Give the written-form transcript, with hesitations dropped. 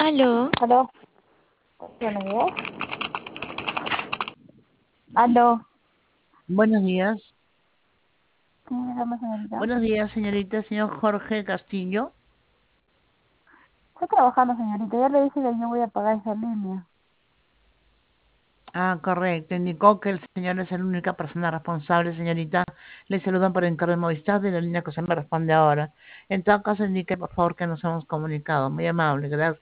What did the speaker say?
Aló, Aló, buenos días. Aló, Buenos días. ¿quién me llama, señorita? Buenos días, señorita. Señor Jorge Castillo. Estoy trabajando, señorita. Ya le dije que yo voy a pagar esa línea. Ah, correcto. Indicó que el señor es la única persona responsable, señorita. Le saludan por encargo de Movistar de la línea que se me responde ahora. En todo caso, indique, por favor, que nos hemos comunicado. Muy amable, gracias.